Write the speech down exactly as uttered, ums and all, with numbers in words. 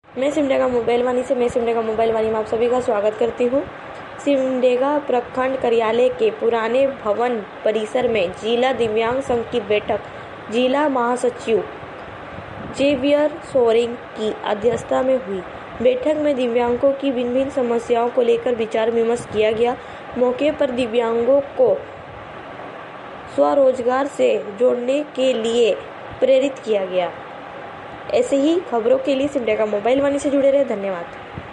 मैं सिमडेगा मोबाइल वाणी से मैं सिमडेगा मोबाइल वाणी में आप सभी का स्वागत करती हूँ। सिमडेगा प्रखंड कार्यालय के पुराने भवन परिसर में जिला दिव्यांग संघ की बैठक जिला महासचिव जेवियर सोरेंग की अध्यक्षता में हुई। बैठक में दिव्यांगों की भिन्न भिन्न समस्याओं को लेकर विचार विमर्श किया गया। मौके पर दिव्यांगों को स्वरोजगार से जोड़ने के लिए प्रेरित किया गया। ऐसे ही खबरों के लिए सिमडेगा मोबाइल वाणी से जुड़े रहे। धन्यवाद।